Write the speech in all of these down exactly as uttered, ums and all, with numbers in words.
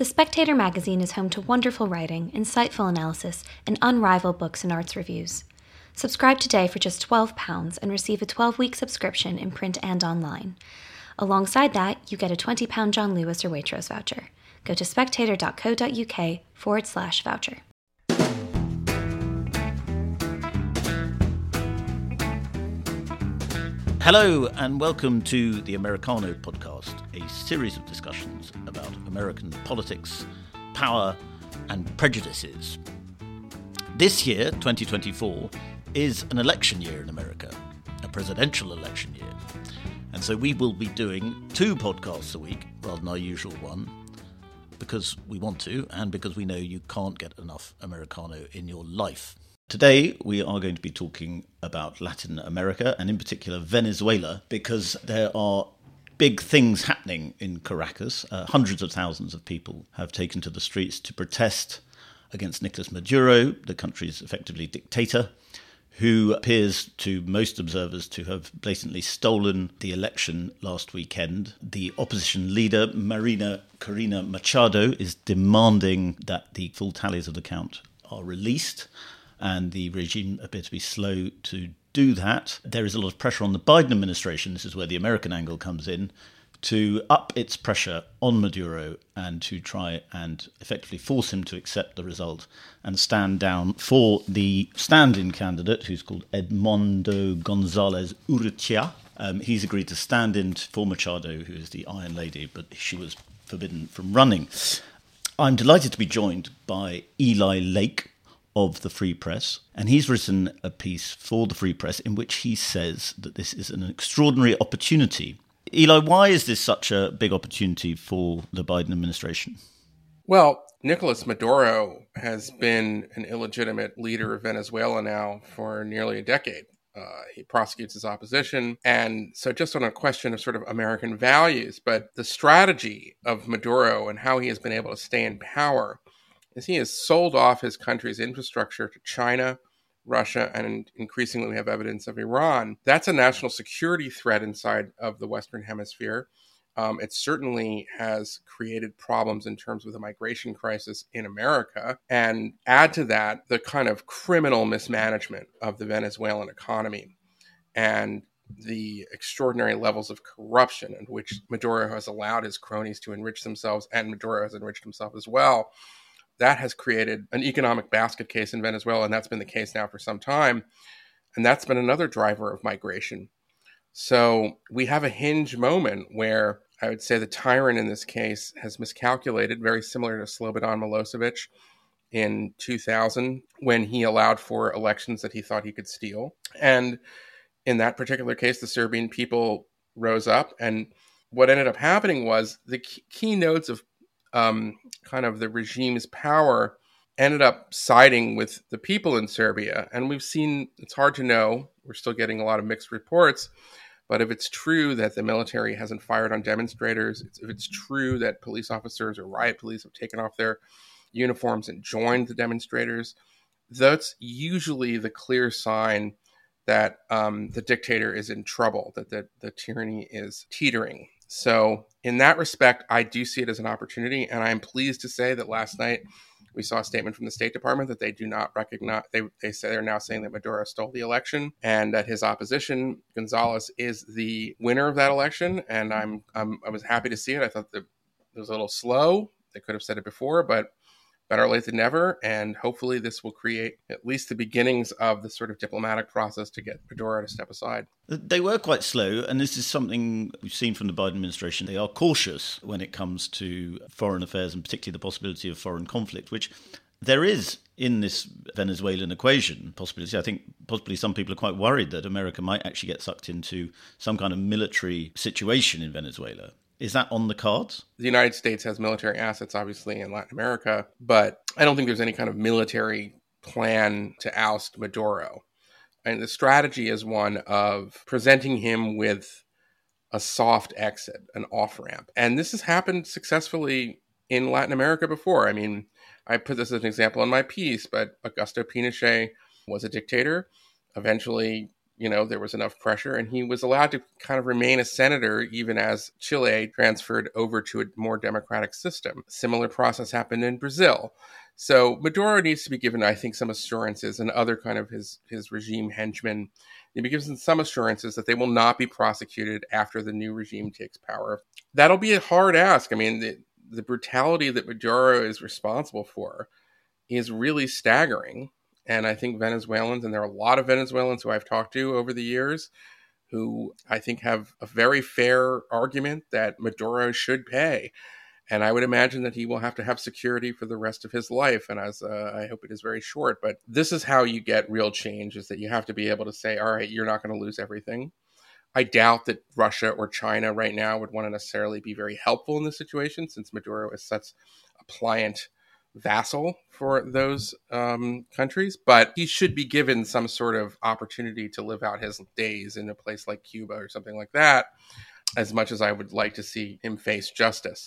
The Spectator magazine is home to wonderful writing, insightful analysis, and unrivaled books and arts reviews. Subscribe today for just twelve pounds and receive a twelve-week subscription in print and online. Alongside that, you get a twenty pounds John Lewis or Waitrose voucher. Go to spectator.co.uk forward slash voucher. Hello and welcome to the Americano podcast, a series of discussions about American politics, power and prejudices. This year, twenty twenty-four, is an election year in America, a presidential election year. And so we will be doing two podcasts a week rather than our usual one, because we want to and because we know you can't get enough Americano in your life. Today, we are going to be talking about Latin America and in particular Venezuela, because there are big things happening in Caracas. Uh, hundreds of thousands of people have taken to the streets to protest against Nicolas Maduro, the country's effectively dictator, who appears to most observers to have blatantly stolen the election last weekend. The opposition leader, Marina Corina Machado, is demanding that the full tallies of the count are released, and the regime appear to be slow to do that. There is a lot of pressure on the Biden administration, this is where the American angle comes in, to up its pressure on Maduro and to try and effectively force him to accept the result and stand down for the stand-in candidate, who's called Edmundo Gonzalez Urrutia. Um, he's agreed to stand in for Machado, who is the Iron Lady, but she was forbidden from running. I'm delighted to be joined by Eli Lake of the Free Press, and he's written a piece for the Free Press in which he says that this is an extraordinary opportunity. Eli, why is this such a big opportunity for the Biden administration? Well, Nicolas Maduro has been an illegitimate leader of Venezuela now for nearly a decade. Uh, he prosecutes his opposition. And so just on a question of sort of American values, but the strategy of Maduro and how he has been able to stay in power is he has sold off his country's infrastructure to China, Russia, and increasingly we have evidence of Iran. That's a national security threat inside of the Western Hemisphere. Um, it certainly has created problems in terms of the migration crisis in America. And add to that the kind of criminal mismanagement of the Venezuelan economy and the extraordinary levels of corruption in which Maduro has allowed his cronies to enrich themselves, and Maduro has enriched himself as well. That has created an economic basket case in Venezuela, and that's been the case now for some time. And that's been another driver of migration. So we have a hinge moment where I would say the tyrant in this case has miscalculated, very similar to Slobodan Milosevic in two thousand, when he allowed for elections that he thought he could steal. And in that particular case, the Serbian people rose up. And what ended up happening was the key nodes of Um, kind of the regime's power ended up siding with the people in Serbia. And we've seen, it's hard to know, we're still getting a lot of mixed reports, but if it's true that the military hasn't fired on demonstrators, if it's true that police officers or riot police have taken off their uniforms and joined the demonstrators, that's usually the clear sign that um, the dictator is in trouble, that the, the tyranny is teetering. So in that respect, I do see it as an opportunity. And I'm pleased to say that last night we saw a statement from the State Department that they do not recognize. They, they say they're now saying that Maduro stole the election and that his opposition, Gonzalez, is the winner of that election. And I'm, I'm I was happy to see it. I thought that it was a little slow. They could have said it before, but better late than never. And hopefully this will create at least the beginnings of the sort of diplomatic process to get Maduro to step aside. They were quite slow, and this is something we've seen from the Biden administration. They are cautious when it comes to foreign affairs, and particularly the possibility of foreign conflict, which there is in this Venezuelan equation possibility. I think possibly some people are quite worried that America might actually get sucked into some kind of military situation in Venezuela. Is that on the cards? The United States has military assets, obviously, in Latin America, but I don't think there's any kind of military plan to oust Maduro. And the strategy is one of presenting him with a soft exit, an off-ramp. And this has happened successfully in Latin America before. I mean, I put this as an example in my piece, but Augusto Pinochet was a dictator. Eventually, you know, there was enough pressure, and he was allowed to kind of remain a senator even as Chile transferred over to a more democratic system. Similar process happened in Brazil. So Maduro needs to be given, I think, some assurances, and other kind of his, his regime henchmen, he gives them some assurances that they will not be prosecuted after the new regime takes power. That'll be a hard ask. I mean, the, the brutality that Maduro is responsible for is really staggering. And I think Venezuelans, and there are a lot of Venezuelans who I've talked to over the years, who I think have a very fair argument that Maduro should pay. And I would imagine that he will have to have security for the rest of his life. And as uh, I hope it is very short. But this is how you get real change, is that you have to be able to say, all right, you're not going to lose everything. I doubt that Russia or China right now would want to necessarily be very helpful in this situation, since Maduro is such a pliant vassal for those um, countries. But he should be given some sort of opportunity to live out his days in a place like Cuba or something like that, as much as I would like to see him face justice.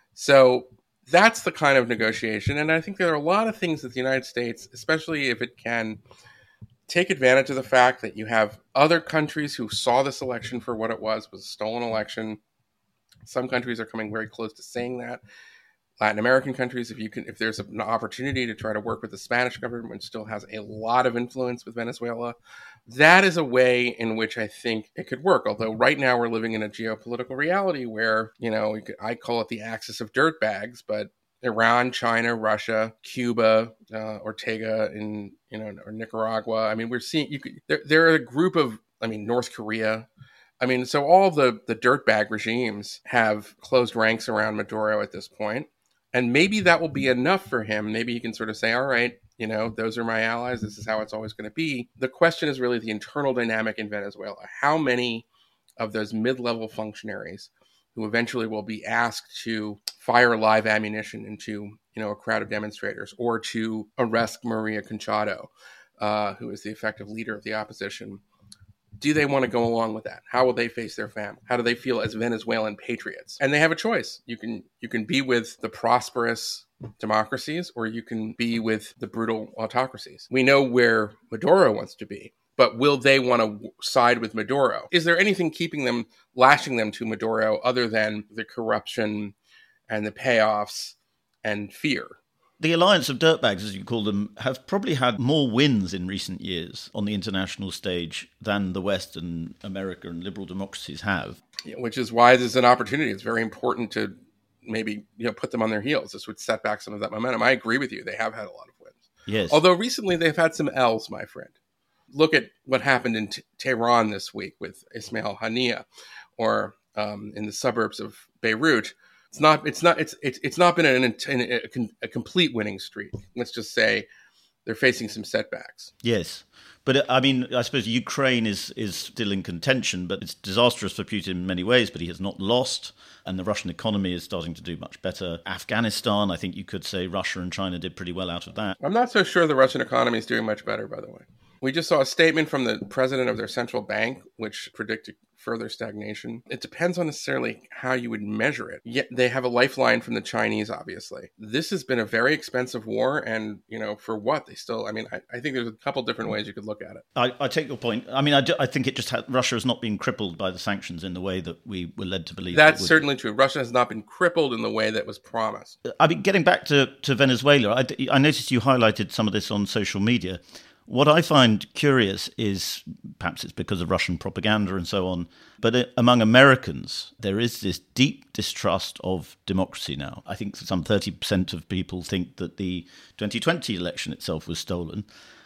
So that's the kind of negotiation. And I think there are a lot of things that the United States, especially if it can take advantage of the fact that you have other countries who saw this election for what it was, was a stolen election. Some countries are coming very close to saying that. Latin American countries, if you can, if there's an opportunity to try to work with the Spanish government, which still has a lot of influence with Venezuela, that is a way in which I think it could work. Although right now we're living in a geopolitical reality where, you know, I call it the axis of dirtbags, but Iran, China, Russia, Cuba, uh, Ortega in, you know, or Nicaragua. I mean, we're seeing, you could, there, there are a group of, I mean, North Korea. I mean, so all the, the dirtbag regimes have closed ranks around Maduro at this point. And maybe that will be enough for him. Maybe he can sort of say, all right, you know, those are my allies. This is how it's always going to be. The question is really the internal dynamic in Venezuela. How many of those mid-level functionaries who eventually will be asked to fire live ammunition into, you know, a crowd of demonstrators, or to arrest Maria Conchado, uh, who is the effective leader of the opposition, do they want to go along with that? How will they face their family? How do they feel as Venezuelan patriots? And they have a choice. You can you can be with the prosperous democracies, or you can be with the brutal autocracies. We know where Maduro wants to be, but will they want to side with Maduro? Is there anything keeping them, lashing them to Maduro, other than the corruption and the payoffs and fear? The alliance of dirtbags, as you call them, have probably had more wins in recent years on the international stage than the West and America and liberal democracies have. Yeah, which is why there's an opportunity. It's very important to maybe, you know, put them on their heels. This would set back some of that momentum. I agree with you. They have had a lot of wins. Yes. Although recently they've had some L's, my friend. Look at what happened in T- Tehran this week with Ismail Haniyeh, or um, in the suburbs of Beirut. It's not. It's not. It's it's it's not been an, an, a, a complete winning streak. Let's just say they're facing some setbacks. Yes, but I mean, I suppose Ukraine is is still in contention, but it's disastrous for Putin in many ways. But he has not lost, and the Russian economy is starting to do much better. Afghanistan, I think you could say Russia and China did pretty well out of that. I'm not so sure the Russian economy is doing much better, by the way. We just saw a statement from the president of their central bank, which predicted further stagnation. It depends on necessarily how you would measure it. Yet they have a lifeline from the Chinese, obviously. This has been a very expensive war, and, you know, for what? They still, I mean, I, I think there's a couple different ways you could look at it. I, I take your point. I mean, I, do, I think it just had, Russia has not been crippled by the sanctions in the way that we were led to believe. That's certainly true. Russia has not been crippled in the way that was promised. I mean, getting back to, to Venezuela, I, I noticed you highlighted some of this on social media. What I find curious is, perhaps it's because of Russian propaganda and so on, but among Americans, there is this deep distrust of democracy now. I think some thirty percent of people think that the twenty twenty election itself was stolen.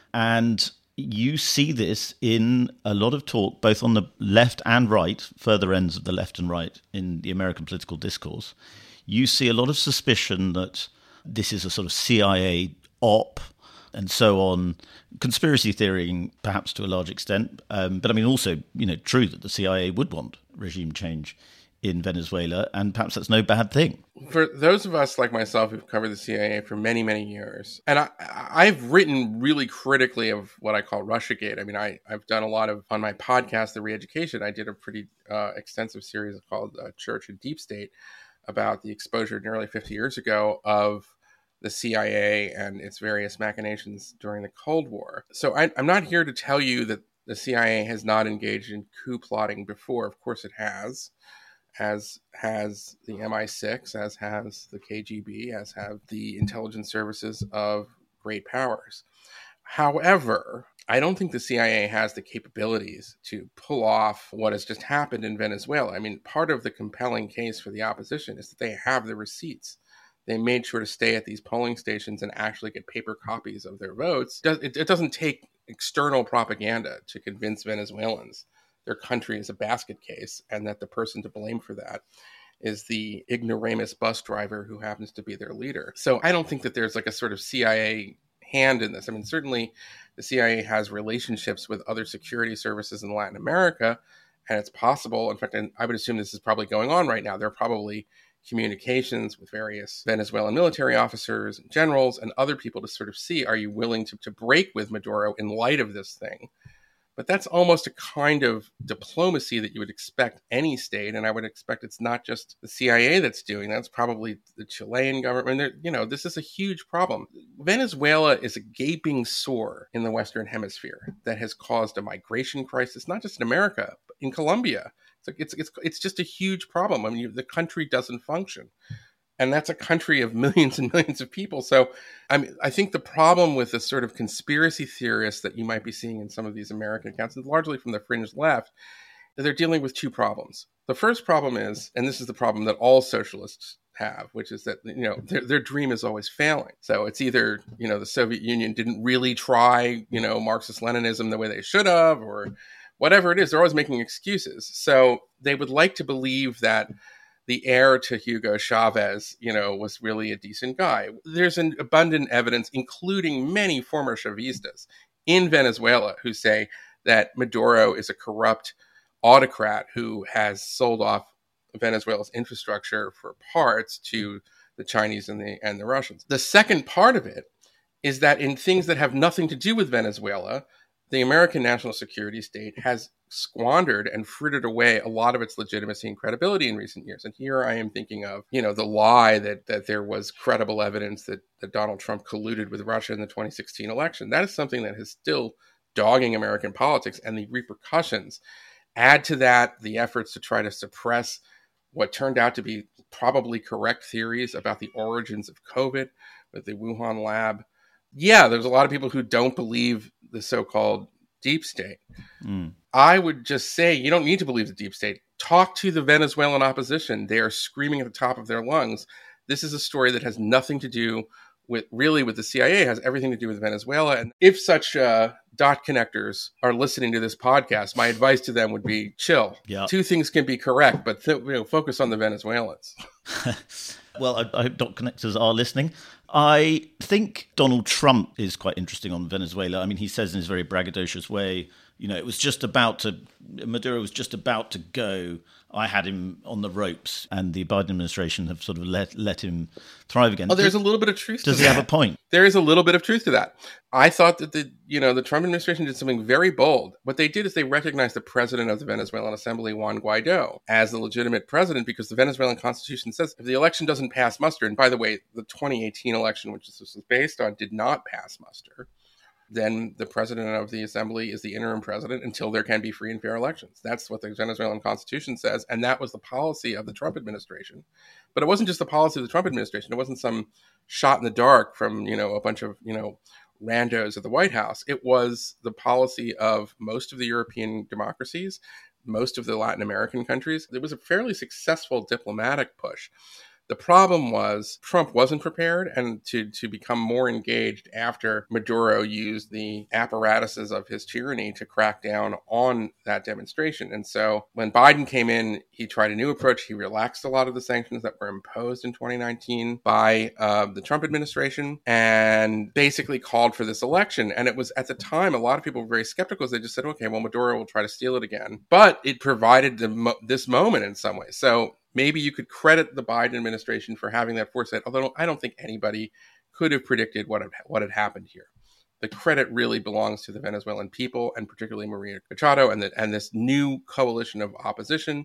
And you see this in a lot of talk, both on the left and right, further ends of the left and right in the American political discourse. You see a lot of suspicion that this is a sort of C I A op, and so on, conspiracy theorying perhaps to a large extent. Um, but I mean, also, you know, true that the C I A would want regime change in Venezuela, and perhaps that's no bad thing. For those of us like myself who've covered the C I A for many, many years, and I, I've written really critically of what I call Russiagate. I mean, I, I've done a lot of, on my podcast, The Re-Education, I did a pretty uh, extensive series called uh, Church and Deep State about the exposure nearly fifty years ago of the C I A and its various machinations during the Cold War. So I, I'm not here to tell you that the C I A has not engaged in coup plotting before. Of course it has, as has the M I six, as has the K G B, as have the intelligence services of great powers. However, I don't think the C I A has the capabilities to pull off what has just happened in Venezuela. I mean, part of the compelling case for the opposition is that they have the receipts. They made sure to stay at these polling stations and actually get paper copies of their votes. It doesn't take external propaganda to convince Venezuelans their country is a basket case and that the person to blame for that is the ignoramus bus driver who happens to be their leader. So I don't think that there's like a sort of C I A hand in this. I mean, certainly the C I A has relationships with other security services in Latin America, and it's possible. In fact, and I would assume this is probably going on right now. There are probably communications with various Venezuelan military officers and generals and other people to sort of see, are you willing to, to break with Maduro in light of this thing? But that's almost a kind of diplomacy that you would expect any state. And I would expect it's not just the C I A that's doing that. It's probably the Chilean government. You know, this is a huge problem. Venezuela is a gaping sore in the Western Hemisphere that has caused a migration crisis, not just in America, but in Colombia. It's like, it's, it's, it's just a huge problem. I mean, you, the country doesn't function. And that's a country of millions and millions of people. So I mean, I think the problem with the sort of conspiracy theorists that you might be seeing in some of these American accounts, and largely from the fringe left, that they're dealing with two problems. The first problem is, and this is the problem that all socialists have, which is that, you know, their, their dream is always failing. So it's either, you know, the Soviet Union didn't really try, you know, Marxist-Leninism the way they should have, or whatever it is, they're always making excuses. So they would like to believe that the heir to Hugo Chavez, you know, was really a decent guy. There's an abundant evidence, including many former Chavistas in Venezuela, who say that Maduro is a corrupt autocrat who has sold off Venezuela's infrastructure for parts to the Chinese and the and the Russians. The second part of it is that in things that have nothing to do with Venezuela, the American national security state has squandered and frittered away a lot of its legitimacy and credibility in recent years. And here I am thinking of, you know, the lie that that there was credible evidence that, that Donald Trump colluded with Russia in the twenty sixteen election. That is something that is still dogging American politics, and the repercussions. Add to that the efforts to try to suppress what turned out to be probably correct theories about the origins of COVID with the Wuhan lab. Yeah, there's a lot of people who don't believe the so-called deep state. Mm. I would just say you don't need to believe the deep state. Talk to the Venezuelan opposition. They are screaming at the top of their lungs. This is a story that has nothing to do with really with the C I A. It has everything to do with Venezuela. And if such uh, dot connectors are listening to this podcast, my advice to them would be chill. Yep. Two things can be correct, but th- you know, focus on the Venezuelans. Well, I, I hope dot connectors are listening. I think Donald Trump is quite interesting on Venezuela. I mean, he says in his very braggadocious way, you know, it was just about to, Maduro was just about to go. I had him on the ropes, and the Biden administration have sort of let let him thrive again. Oh, there's does, a little bit of truth to that. Does he have a point? There is a little bit of truth to that. I thought that the, you know, the Trump administration did something very bold. What they did is they recognized the president of the Venezuelan Assembly, Juan Guaido, as the legitimate president, because the Venezuelan constitution says if the election doesn't pass muster, and by the way, the twenty eighteen election, which this was based on, did not pass muster, then the president of the assembly is the interim president until there can be free and fair elections. That's what the Venezuelan constitution says. And that was the policy of the Trump administration. But it wasn't just the policy of the Trump administration. It wasn't some shot in the dark from, you know, a bunch of, you know, randos at the White House. It was the policy of most of the European democracies, most of the Latin American countries. It was a fairly successful diplomatic push. The problem was Trump wasn't prepared and to, to become more engaged after Maduro used the apparatuses of his tyranny to crack down on that demonstration. And so when Biden came in, he tried a new approach. He relaxed a lot of the sanctions that were imposed in twenty nineteen by uh, the Trump administration and basically called for this election. And it was at the time, a lot of people were very skeptical. They just said, okay, well, Maduro will try to steal it again. But it provided the mo- this moment in some ways. So maybe you could credit the Biden administration for having that foresight, although I don't think anybody could have predicted what had, what had happened here. The credit really belongs to the Venezuelan people, and particularly Maria Machado and, the, and this new coalition of opposition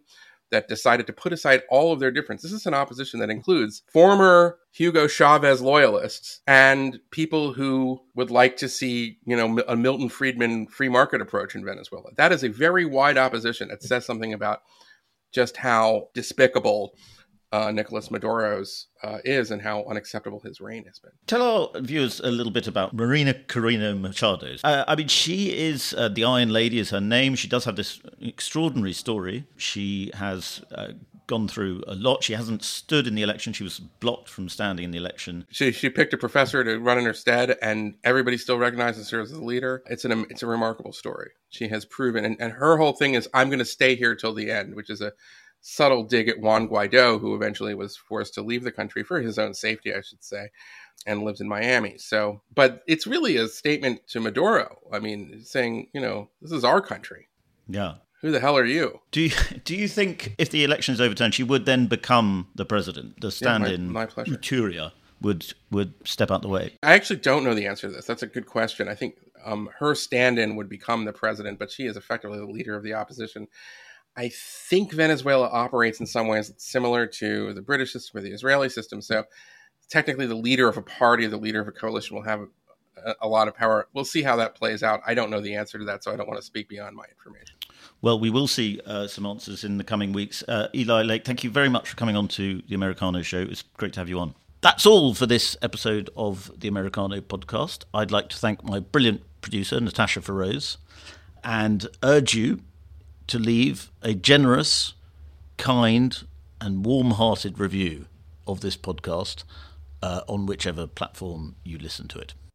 that decided to put aside all of their difference. This is an opposition that includes former Hugo Chavez loyalists and people who would like to see, you know, a Milton Friedman free market approach in Venezuela. That is a very wide opposition. It says something about just how despicable Uh, Nicolas Maduro's uh, is and how unacceptable his reign has been. Tell our viewers a little bit about Marina Corina Machado. Uh, I mean, she is, uh, the Iron Lady is her name. She does have this extraordinary story. She has uh, gone through a lot. She hasn't stood in the election. She was blocked from standing in the election. She she picked a professor to run in her stead, and everybody still recognizes her as the leader. It's an it's a remarkable story. She has proven, and, and her whole thing is, I'm going to stay here till the end, which is a subtle dig at Juan Guaido, who eventually was forced to leave the country for his own safety, I should say, and lives in Miami. So, but it's really a statement to Maduro. I mean, saying, you know, this is our country. Yeah. Who the hell are you? Do you, do you think if the election is overturned, she would then become the president? The stand-in, yeah, my, my pleasure. Uturia, would would step out the way? I actually don't know the answer to this. That's a good question. I think um, her stand-in would become the president, but she is effectively the leader of the opposition. I think Venezuela operates in some ways similar to the British system or the Israeli system. So technically the leader of a party, the leader of a coalition will have a, a lot of power. We'll see how that plays out. I don't know the answer to that, so I don't want to speak beyond my information. Well, we will see uh, some answers in the coming weeks. Uh, Eli Lake, thank you very much for coming on to the Americano Show. It's great to have you on. That's all for this episode of the Americano podcast. I'd like to thank my brilliant producer, Natasha Feroz, and urge you to leave a generous, kind, and warm-hearted review of this podcast uh, on whichever platform you listen to it.